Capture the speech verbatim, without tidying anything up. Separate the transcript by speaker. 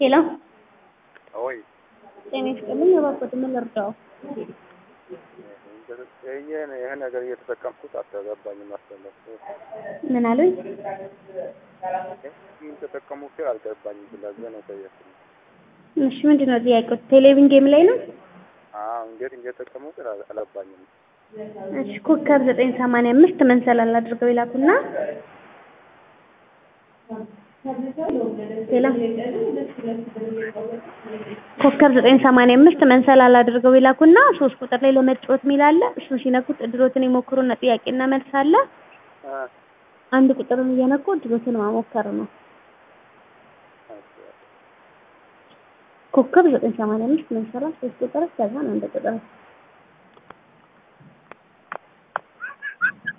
Speaker 1: ሄሎ
Speaker 2: ወይ
Speaker 1: ጤና ይስጥልኝ። እባክዎት ምን ልርዳው?
Speaker 2: ይሄን ይሄ ነገር እየተጠቀምኩት አልገባኝም። ማስተላለፍ
Speaker 1: ምን አሉኝ?
Speaker 2: ይሄን ተጠቀሙት አልገባኝም። ስለዚህ ነው ጠየቅኩኝ።
Speaker 1: እሺ ምንድነው ጥያቄው? ቴሌቪዥን ጌም ላይ ነው?
Speaker 2: አዎ እንዴት እንደተጠቀሙት አልገባኝም።
Speaker 1: እሺ ኮከብ ዘጠኝ ሰማንያ አምስት መንሰላል አድርገው ይላኩና ሄሎ ኮከብ ዘጠኝ ሰማንያ አምስት መንሰላል አድርገው ይላኩና ሶስት ቁጥር ላይ ለመጫወት ሚል አለ። እሱን ሲነኩት እድሎትን ይሞክሩና ጥያቄና መልስ አለ። አንድ ቁጥርን እየነኩ እድሎትን መሞከር ነው። ኮከብ ዘጠኝ ሰማንያ አምስት መንሰላል ሶስት ቁጥር ከዛ አንድ ቁጥር